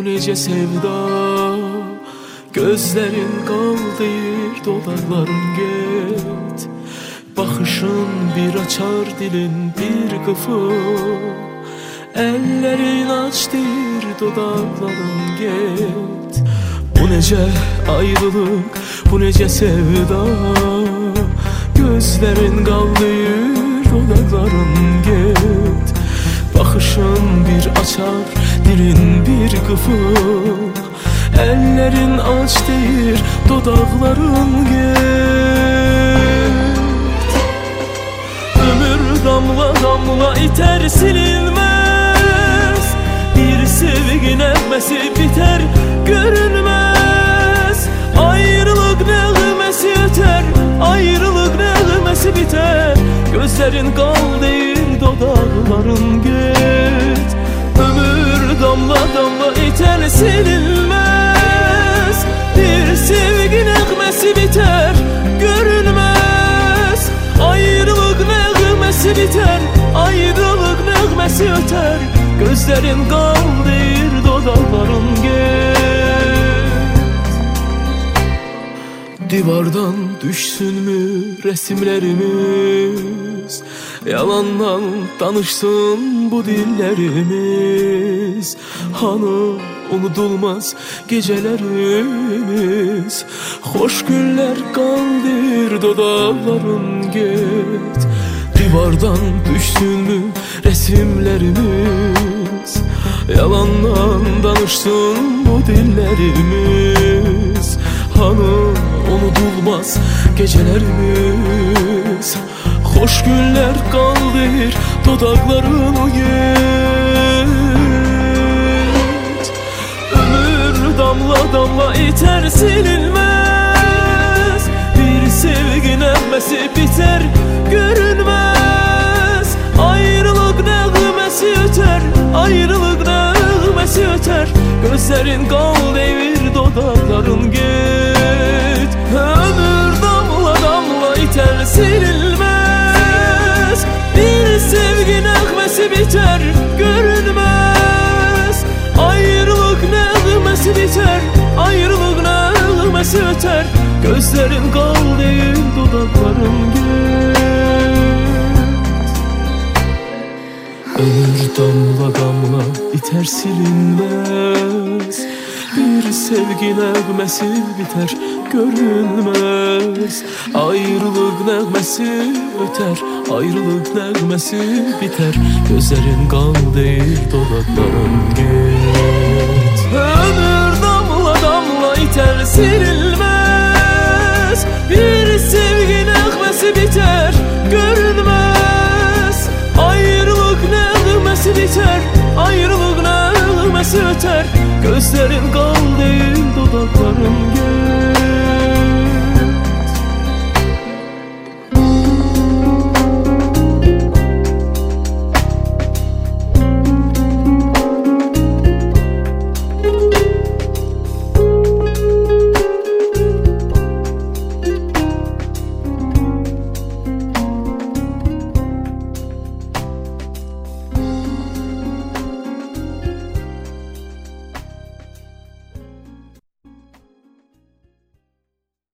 nece sevda, gözlerin qaldır, dodaqların get. Baxışın bir açar, dilin bir qıfıl, ellerin açdır, dodaqların get. Bu nece ayrılık, bu nece sevda, gözlerin qaldır, dodaqların get. Baxışın bir açar, dilin bir qıfıl, ellerin aç deyir, dodaqların get. Ömür damla damla iter, silinmez. Bir sevgi nəğməsi biter, görünmez. Ayrılık nəğməsi öter, ayrılık nəğməsi biter. Gözlerin qal deyir, dodaqların get. Ömür damla damla iter, silinmez. Bir sevgi nəğməsi biter, görünmez. Ayrılık nəğməsi biter, ayrılık nəğməsi öter. Gözlerin qal deyir, dodaqların get. Divardan düşsünmü resimlerimiz, yalandan danışsın bu dillerimiz. Hanı unudulmaz gecelerimiz, hoş günler qaldır, dodaqların get. Divardan düşsünmü resimlerimiz, yalandan danışsın bu dillerimiz. Hanı unudulmaz gecelerimiz, hoş günler qaldır, dodaqların get. Ömür damla damla iter, silinmez. Bir sevgi nəğməsi biter, görünmez. Ayrılık nəğməsi öter, ayrılık nəğməsi öter. Gözlerin qal deyir, dodaqların get. Ömür damla damla iter, silinmez. Bir sevgi nəğməsi biter, görünmez. Ayrılık nəğməsi biter, ayrılık nəğməsi öter. Gözlerin qal deyir, dodaqların get. Ömür damla damla iter, silinmez. Bir sevgi nəğməsi biter, görünmez. Ayrılık nəğməsi öter, ayrılık nəğməsi biter. Gözlerin qal deyir, dodaqların get. Ömür damla damla iter, silinmez. Bir sevgi nəğməsi biter, görünmez. Ayrılık nəğməsi biter, ayrılık nəğməsi öter. Gözlerin qal